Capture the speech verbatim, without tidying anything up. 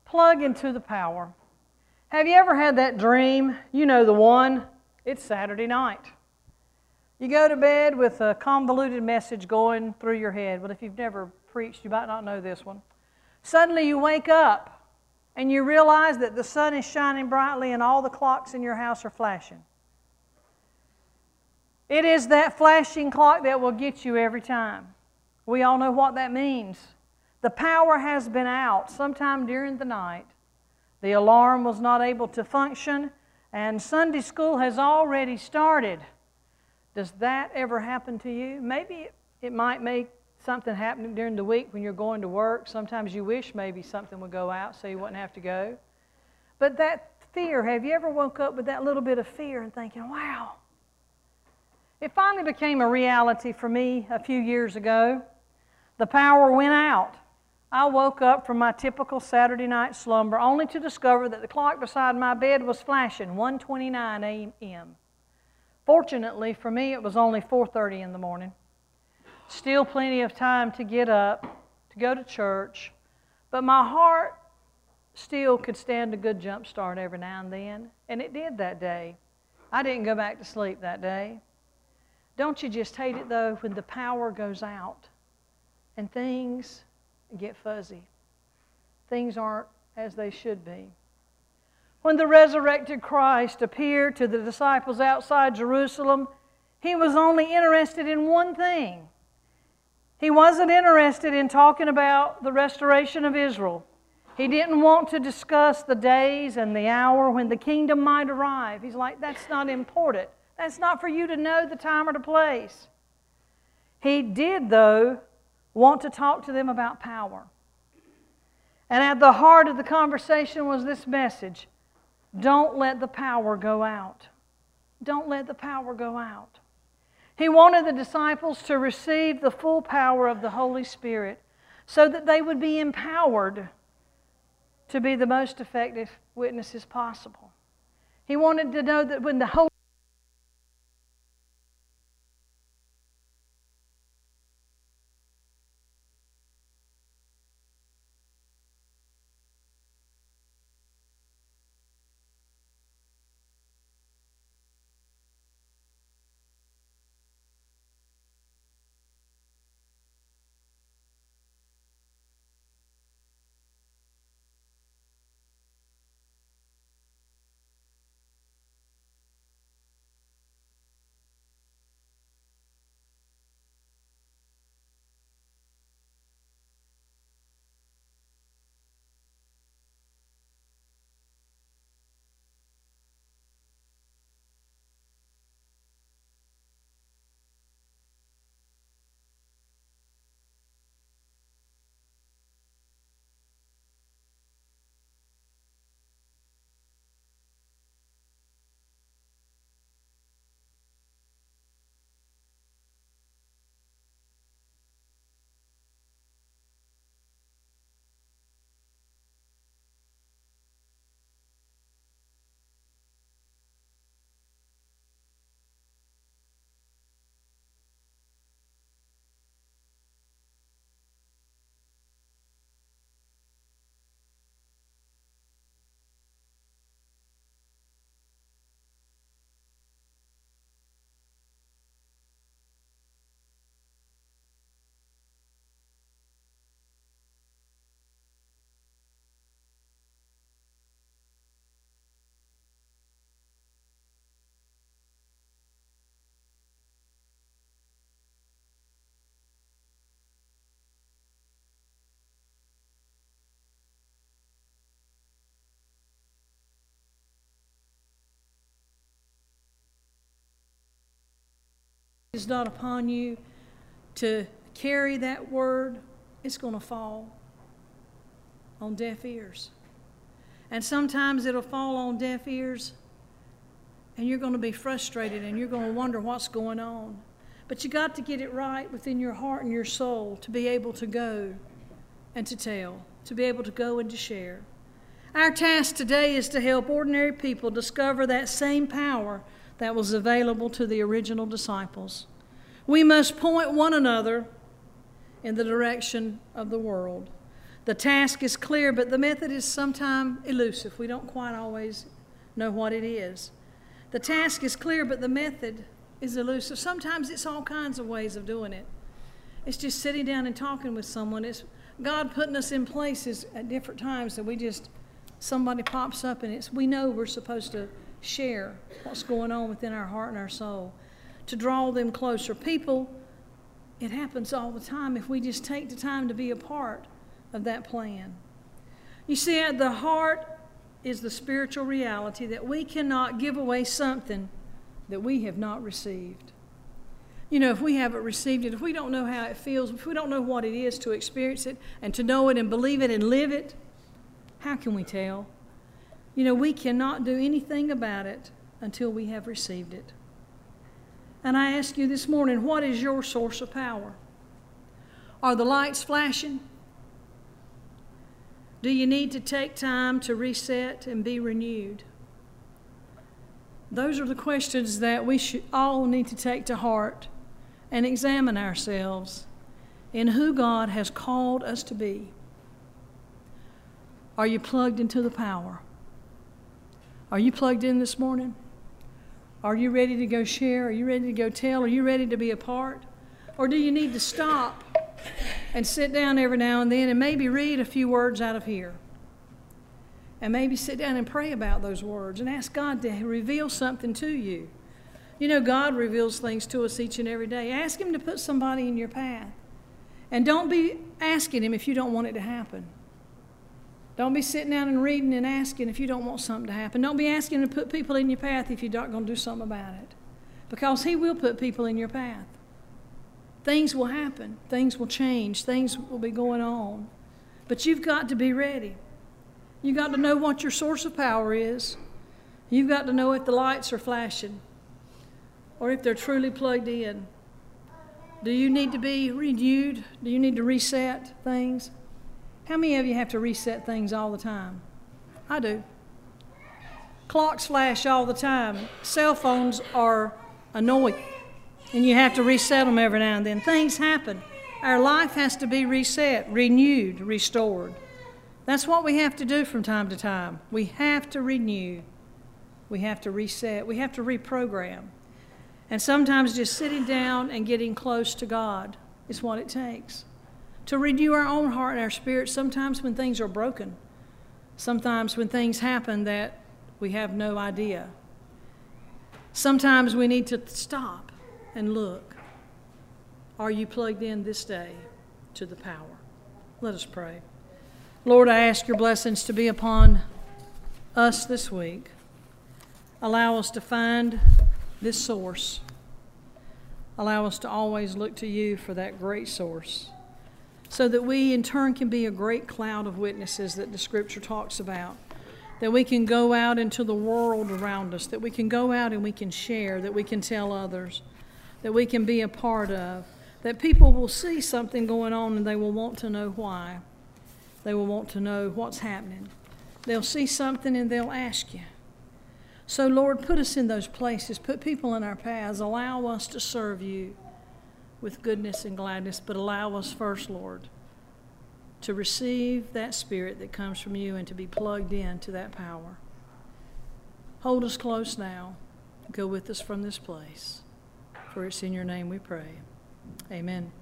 Plug into the power. Have you ever had that dream? You know the one. It's Saturday night. You go to bed with a convoluted message going through your head. Well, if you've never preached, you might not know this one. Suddenly you wake up and you realize that the sun is shining brightly and all the clocks in your house are flashing. It is that flashing clock that will get you every time. We all know what that means. The power has been out sometime during the night. The alarm was not able to function, and Sunday school has already started. Does that ever happen to you? Maybe it might make something happen during the week when you're going to work. Sometimes you wish maybe something would go out so you wouldn't have to go. But that fear, have you ever woke up with that little bit of fear and thinking, wow? It finally became a reality for me a few years ago. The power went out. I woke up from my typical Saturday night slumber only to discover that the clock beside my bed was flashing, one twenty-nine a m Fortunately for me, it was only four thirty in the morning. Still plenty of time to get up, to go to church, but my heart still could stand a good jump start every now and then, and it did that day. I didn't go back to sleep that day. Don't you just hate it, though, when the power goes out and things get fuzzy? Things aren't as they should be. When the resurrected Christ appeared to the disciples outside Jerusalem, He was only interested in one thing. He wasn't interested in talking about the restoration of Israel. He didn't want to discuss the days and the hour when the kingdom might arrive. He's like, that's not important. That's not for you to know the time or the place. He did, though, want to talk to them about power. And at the heart of the conversation was this message: don't let the power go out. Don't let the power go out. He wanted the disciples to receive the full power of the Holy Spirit so that they would be empowered to be the most effective witnesses possible. He wanted to know that when the Holy is not upon you to carry that word, it's going to fall on deaf ears. And sometimes it'll fall on deaf ears, and you're going to be frustrated, and you're going to wonder what's going on. But you got to get it right within your heart and your soul to be able to go and to tell, to be able to go and to share. Our task today is to help ordinary people discover that same power that was available to the original disciples. We must point one another in the direction of the world. The task is clear, but the method is sometimes elusive. We don't quite always know what it is. The task is clear, but the method is elusive. Sometimes it's all kinds of ways of doing it. It's just sitting down and talking with someone. It's God putting us in places at different times that we just, somebody pops up and it's, we know we're supposed to share what's going on within our heart and our soul, to draw them closer. People, it happens all the time if we just take the time to be a part of that plan. You see, at the heart is the spiritual reality that we cannot give away something that we have not received. You know, if we haven't received it, if we don't know how it feels, if we don't know what it is to experience it and to know it and believe it and live it, how can we tell? You know, we cannot do anything about it until we have received it. And I ask you this morning, what is your source of power? Are the lights flashing? Do you need to take time to reset and be renewed? Those are the questions that we should all need to take to heart and examine ourselves in who God has called us to be. Are you plugged into the power? Are you plugged in this morning? Are you ready to go share? Are you ready to go tell? Are you ready to be a part? Or do you need to stop and sit down every now and then and maybe read a few words out of here? And maybe sit down and pray about those words and ask God to reveal something to you. You know, God reveals things to us each and every day. Ask Him to put somebody in your path. And don't be asking Him if you don't want it to happen. Don't be sitting down and reading and asking if you don't want something to happen. Don't be asking Him to put people in your path if you're not going to do something about it. Because He will put people in your path. Things will happen. Things will change. Things will be going on. But you've got to be ready. You've got to know what your source of power is. You've got to know if the lights are flashing or if they're truly plugged in. Do you need to be renewed? Do you need to reset things? How many of you have to reset things all the time? I do. Clocks flash all the time. Cell phones are annoying, and you have to reset them every now and then. Things happen. Our life has to be reset, renewed, restored. That's what we have to do from time to time. We have to renew. We have to reset. We have to reprogram. And sometimes just sitting down and getting close to God is what it takes. To renew our own heart and our spirit, sometimes when things are broken, sometimes when things happen that we have no idea. Sometimes we need to stop and look. Are you plugged in this day to the power? Let us pray. Lord, I ask your blessings to be upon us this week. Allow us to find this source. Allow us to always look to you for that great source, so that we in turn can be a great cloud of witnesses that the Scripture talks about, that we can go out into the world around us, that we can go out and we can share, that we can tell others, that we can be a part of, that people will see something going on and they will want to know why. They will want to know what's happening. They'll see something and they'll ask you. So, Lord, put us in those places. Put people in our paths. Allow us to serve you with goodness and gladness, but allow us first, Lord, to receive that Spirit that comes from you and to be plugged in to that power. Hold us close now. Go with us from this place. For it's in your name we pray. Amen.